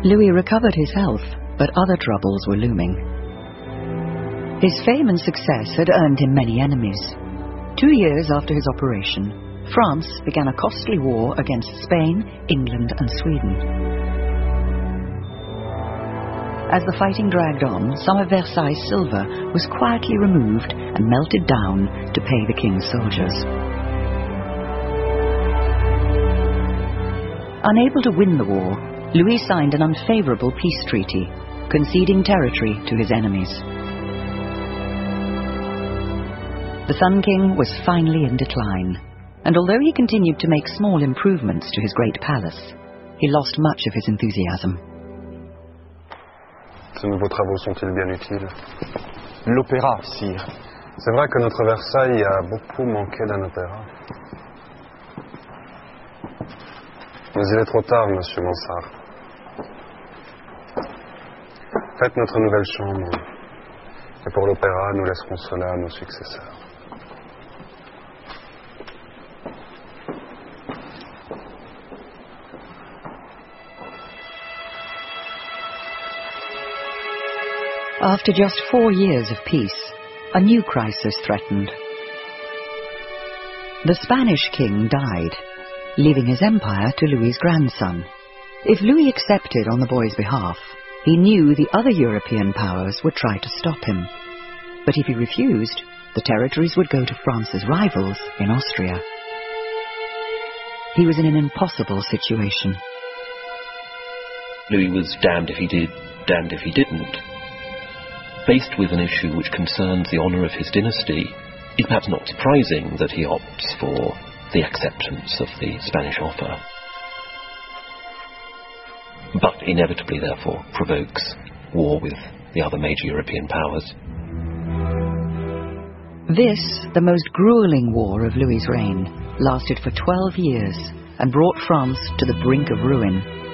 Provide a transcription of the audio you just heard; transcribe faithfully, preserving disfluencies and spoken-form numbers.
Louis recovered his health, but other troubles were looming. His fame and success had earned him many enemies. Two years after his operation, France began a costly war against Spain, England, and Sweden. As the fighting dragged on, some of Versailles' silver was quietly removed and melted down to pay the king's soldiers. Unable to win the war, Louis signed an unfavorable peace treaty, conceding territory to his enemies. The Sun King was finally in decline, and although he continued to make small improvements to his great palace, he lost much of his enthusiasm. Ces nouveaux travaux sont-ils bien utiles? L'opéra, sire. C'est vrai que notre Versailles a beaucoup manqué d'un opéra. Mais il est trop tard, monsieur Mansart. Faites notre nouvelle chambre, et pour l'opéra, nous laisserons cela à nos successeurs. After just four years of peace, a new crisis threatened. The Spanish king died, leaving his empire to Louis's grandson. If Louis accepted on the boy's behalf, he knew the other European powers would try to stop him. But if he refused, the territories would go to France's rivals in Austria. He was in an impossible situation. Louis was damned if he did, damned if he didn't. Faced with an issue which concerns the honour of his dynasty, it's perhaps not surprising that he opts for the acceptance of the Spanish offer. But inevitably, therefore, provokes war with the other major European powers. This, the most gruelling war of Louis's reign, lasted for twelve years and brought France to the brink of ruin.